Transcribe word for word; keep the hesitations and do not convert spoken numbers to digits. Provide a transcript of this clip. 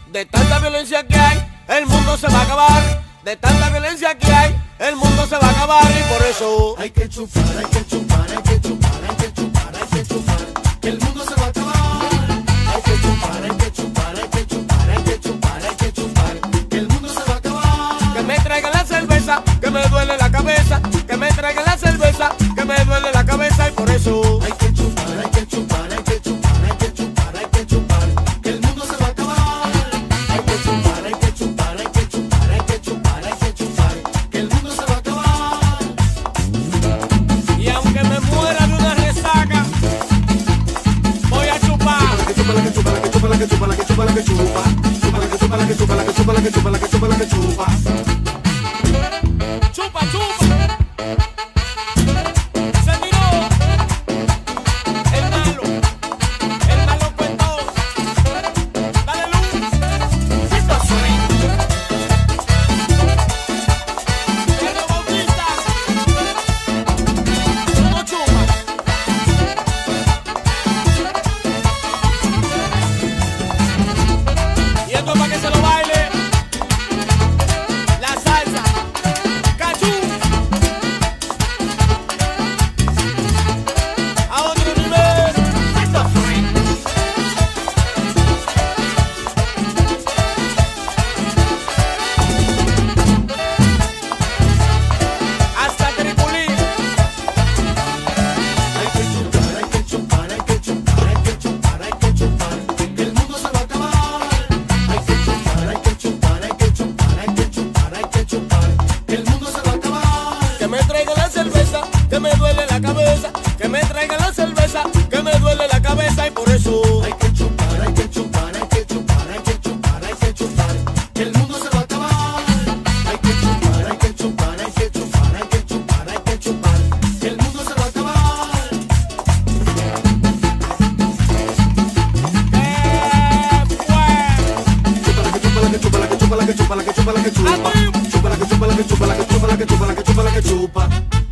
De tanta violencia que hay, el mundo se va a acabar. De tanta violencia que hay, el mundo se va a acabar. Y por eso hay que chupar, hay que chupar, hay que chupar, hay que chupar, hay que chupar, que el mundo se va a acabar. Hay que chupar, hay que chupar, hay que chupar, hay que chupar, hay que chupar, que el mundo se va a acabar. Que me traigan la cerveza, que me duele la cabeza. Que me traigan la cerveza, que me duele la cabeza. Y por eso hay que chupar, hay que chupar, hay que chupar, hay que chupar, hay que chupar, que el mundo se va a acabar. Hay que chupar, hay que chupar, hay que chupar, hay que chupar, hay que chupar, que el mundo se va a acabar. Y aunque me muera de una resaca, voy a chupar. La que chupa, la que chupa, la que chupa, la que chupa, la que chupa, la que chupa. Chupa la que chupa, la que chupa, la que chupa, la que chupa, la que chupa, la que chupa. Chupa, chupa. Se tiró. El malo. El malo cuento. Dale luz. Esto suena. Pedro Bautista. Uno chupa. Y esto es para que se lo baile. La salsa. Cachú. A otro nivel. Esto suena. Hasta Triculí. Hay que chupar, hay que chupar, hay que chupar, hay que chupar, hay que chupar, que el mundo se va a acabar. Hay que chupar, hay que chupar, hay que chupar, hay que chupar, hay que chupar, que el mundo se va a acabar. Que me traigan la cerveza, que me duele la cabeza. Que me traigan la cerveza, que me duele la cabeza. Y por eso Hay que chupar, hay que chupar, hay que chupar, hay que chupar, hay que chupar, que el mundo se va a acabar. Hay que chupar, hay que chupar, hay que chupar, hay que chupar, hay que chupar, que el mundo se va a acabar. ¿qué fue? Chupa la que chupa, la que chupa, la que chupa, la que chupa, la que chupa, la que chupa. Arriba. Chupa la que chupa, la que chupa, la que chupa, la que chupa, la que chupa, la que chupa.